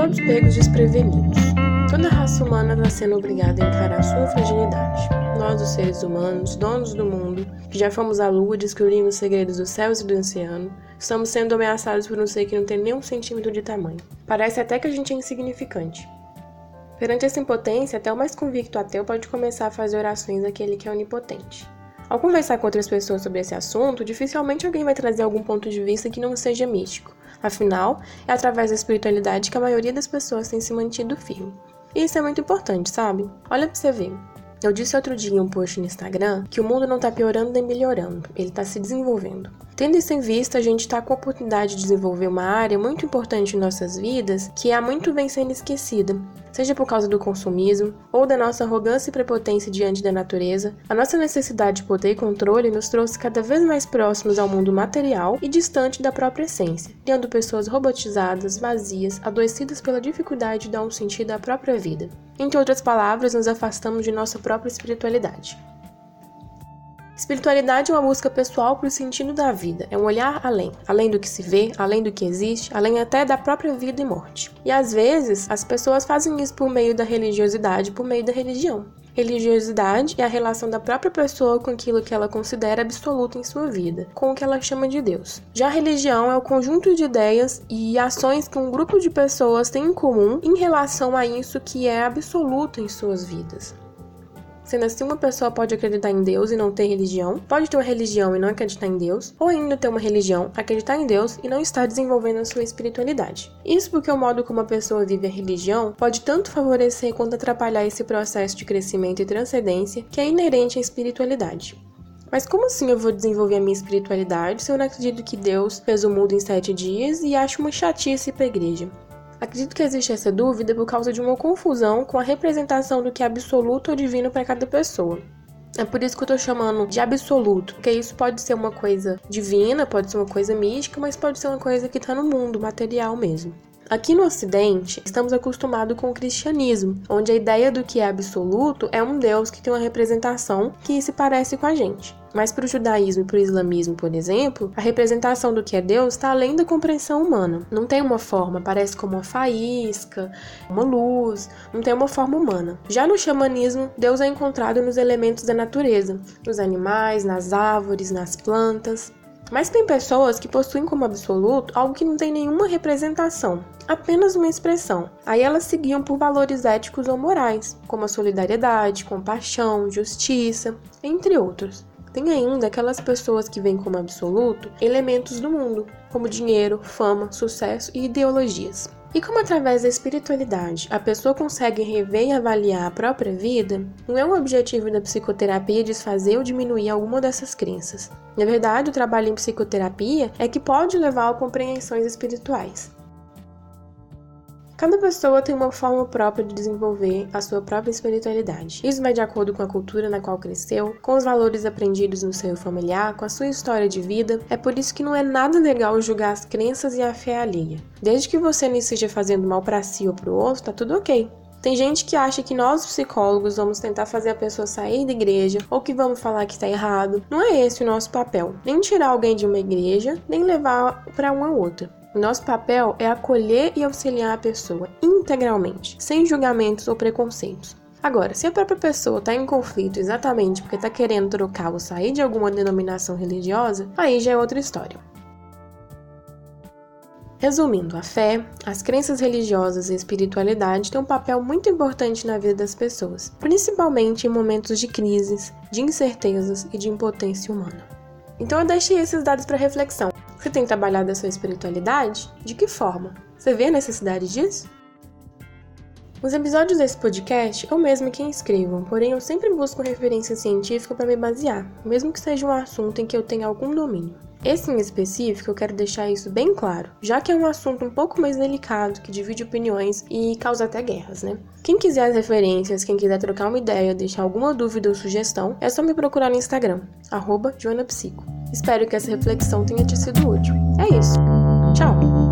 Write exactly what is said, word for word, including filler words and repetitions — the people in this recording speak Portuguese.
todos pegos desprevenidos. Toda a raça humana está sendo obrigada a encarar sua fragilidade. Nós, os seres humanos, donos do mundo, que já fomos à lua e descobrimos os segredos dos céus e do oceano, estamos sendo ameaçados por um ser que não tem nem um centímetro de tamanho. Parece até que a gente é insignificante. Perante essa impotência, até o mais convicto ateu pode começar a fazer orações daquele que é onipotente. Ao conversar com outras pessoas sobre esse assunto, dificilmente alguém vai trazer algum ponto de vista que não seja místico. Afinal, é através da espiritualidade que a maioria das pessoas tem se mantido firme. E isso é muito importante, sabe? Olha pra você ver. Eu disse outro dia em um post no Instagram que o mundo não tá piorando nem melhorando, ele tá se desenvolvendo. Tendo isso em vista, a gente tá com a oportunidade de desenvolver uma área muito importante em nossas vidas que há muito vem sendo esquecida. Seja por causa do consumismo ou da nossa arrogância e prepotência diante da natureza, a nossa necessidade de poder e controle nos trouxe cada vez mais próximos ao mundo material e distante da própria essência, criando pessoas robotizadas, vazias, adoecidas pela dificuldade de dar um sentido à própria vida. Entre outras palavras, nos afastamos de nossa própria espiritualidade. Espiritualidade é uma busca pessoal para o sentido da vida, é um olhar além, além do que se vê, além do que existe, além até da própria vida e morte. E às vezes, as pessoas fazem isso por meio da religiosidade, por meio da religião. Religiosidade é a relação da própria pessoa com aquilo que ela considera absoluto em sua vida, com o que ela chama de Deus. Já a religião é o conjunto de ideias e ações que um grupo de pessoas tem em comum em relação a isso que é absoluto em suas vidas. Sendo assim, uma pessoa pode acreditar em Deus e não ter religião, pode ter uma religião e não acreditar em Deus, ou ainda ter uma religião, acreditar em Deus e não estar desenvolvendo a sua espiritualidade. Isso porque o modo como a pessoa vive a religião pode tanto favorecer quanto atrapalhar esse processo de crescimento e transcendência que é inerente à espiritualidade. Mas como assim eu vou desenvolver a minha espiritualidade se eu não acredito que Deus fez o mundo em sete dias e acho uma chatice ir pra igreja? Acredito que existe essa dúvida por causa de uma confusão com a representação do que é absoluto ou divino para cada pessoa. É por isso que eu tô chamando de absoluto, porque isso pode ser uma coisa divina, pode ser uma coisa mística, mas pode ser uma coisa que tá no mundo, material mesmo. Aqui no Ocidente, estamos acostumados com o cristianismo, onde a ideia do que é absoluto é um Deus que tem uma representação que se parece com a gente. Mas para o judaísmo e para o islamismo, por exemplo, a representação do que é Deus está além da compreensão humana. Não tem uma forma, parece como uma faísca, uma luz, não tem uma forma humana. Já no xamanismo, Deus é encontrado nos elementos da natureza, nos animais, nas árvores, nas plantas. Mas tem pessoas que possuem como absoluto algo que não tem nenhuma representação, apenas uma expressão. Aí elas se guiam por valores éticos ou morais, como a solidariedade, compaixão, justiça, entre outros. Tem ainda aquelas pessoas que veem como absoluto elementos do mundo, como dinheiro, fama, sucesso e ideologias. E como através da espiritualidade a pessoa consegue rever e avaliar a própria vida, não é um objetivo da psicoterapia desfazer ou diminuir alguma dessas crenças. Na verdade, o trabalho em psicoterapia é que pode levar a compreensões espirituais. Cada pessoa tem uma forma própria de desenvolver a sua própria espiritualidade. Isso vai de acordo com a cultura na qual cresceu, com os valores aprendidos no seio familiar, com a sua história de vida. É por isso que não é nada legal julgar as crenças e a fé alheia. Desde que você não esteja fazendo mal para si ou para o outro, tá tudo ok. Tem gente que acha que nós, psicólogos, vamos tentar fazer a pessoa sair da igreja ou que vamos falar que está errado. Não é esse o nosso papel. Nem tirar alguém de uma igreja, nem levar para uma outra. O nosso papel é acolher e auxiliar a pessoa integralmente, sem julgamentos ou preconceitos. Agora, se a própria pessoa está em conflito exatamente porque está querendo trocar ou sair de alguma denominação religiosa, aí já é outra história. Resumindo, a fé, as crenças religiosas e a espiritualidade têm um papel muito importante na vida das pessoas, principalmente em momentos de crises, de incertezas e de impotência humana. Então eu deixei esses dados para reflexão. Você tem trabalhado a sua espiritualidade? De que forma? Você vê a necessidade disso? Os episódios desse podcast eu mesmo quem escrevo, porém eu sempre busco referência científica para me basear, mesmo que seja um assunto em que eu tenha algum domínio. Esse em específico eu quero deixar isso bem claro, já que é um assunto um pouco mais delicado, que divide opiniões e causa até guerras, né? Quem quiser as referências, quem quiser trocar uma ideia, deixar alguma dúvida ou sugestão, é só me procurar no Instagram, arroba joanapsico. Espero que essa reflexão tenha te sido útil. É isso. Tchau!